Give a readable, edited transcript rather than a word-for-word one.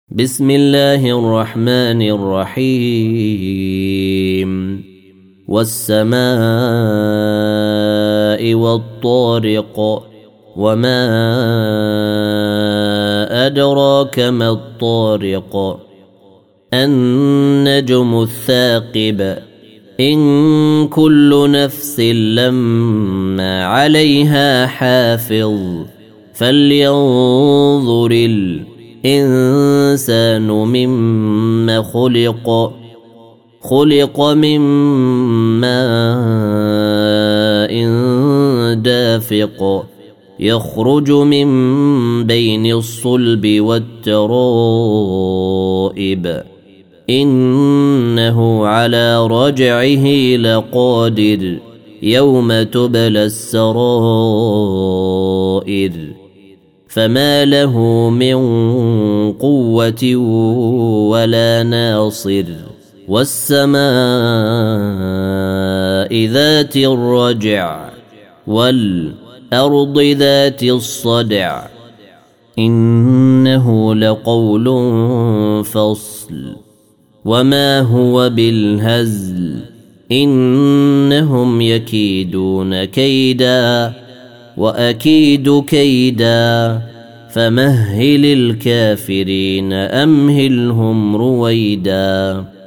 بسم الله الرحمن الرحيم والسماء والطارق وما أدراك ما الطارق النجم الثاقب إن كل نفس لما عليها حافظ فلينظر الإنسان مما خلق من ماء دافق يخرج من بين الصلب والترائب إنه على رجعه لقادر يوم تبلى السرائر فما له من قوة ولا ناصر والسماء ذات الرجع والأرض ذات الصدع إنه لقول فصل وما هو بالهزل إنهم يكيدون كيدا وأكيد كيدا فمهل الكافرين أمهلهم رويدا.